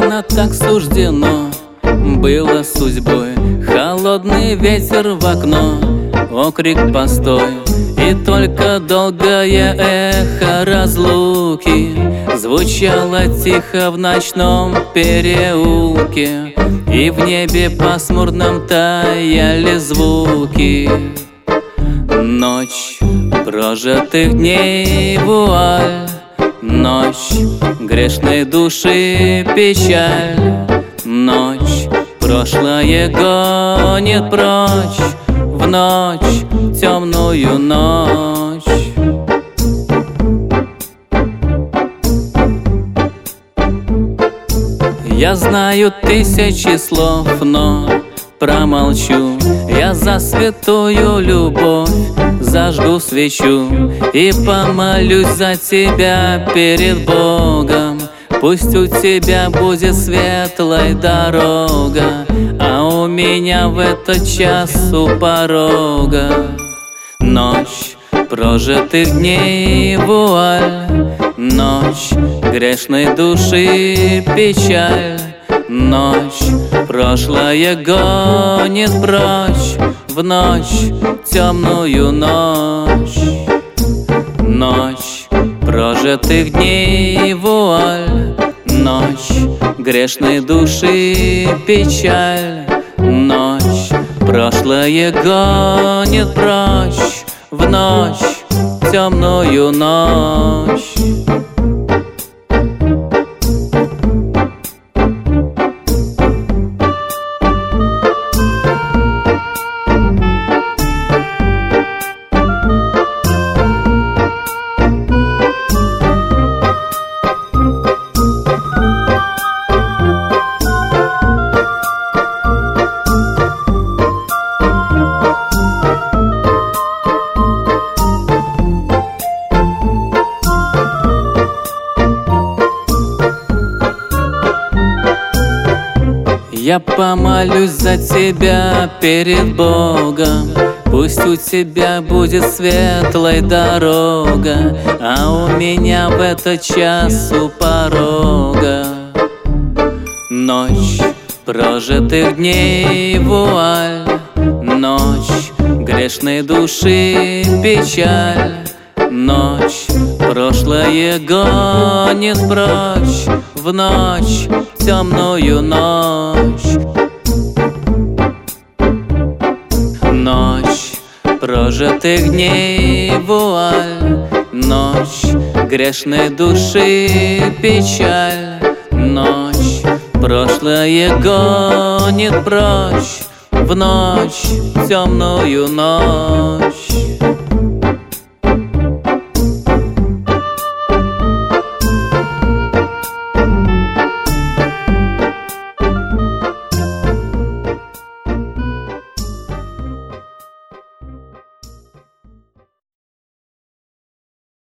Наверно, так суждено было судьбой. Холодный ветер в окно, окрик постой. И только долгое эхо разлуки звучало тихо в ночном переулке, и в небе пасмурном таяли звуки. Ночь прожитых дней вуаль, ночь грешной души печаль, ночь прошлое гонит прочь в ночь, темную ночь. Я знаю тысячи слов, но промолчу. Я за святую любовь зажгу свечу и помолюсь за тебя перед Богом. Пусть у тебя будет светлая дорога, а у меня в этот час у порога. Ночь прожитых дней вуаль, ночь грешной души печаль, ночь прошлое гонит прочь в ночь, темную ночь. Ночь прожитых дней вуаль, ночь грешной души печаль, ночь прошлое гонит прочь в ночь, темную ночь. Я помолюсь за тебя перед Богом. Пусть у тебя будет светлая дорога, а у меня в этот час у порога. Ночь прожитых дней вуаль, ночь грешной души печаль, ночь прошлое гонит прочь в ночь, темную ночь. Ночь прожитых дней вуаль, ночь грешной души печаль, ночь прошлое гонит прочь в ночь, темную ночь.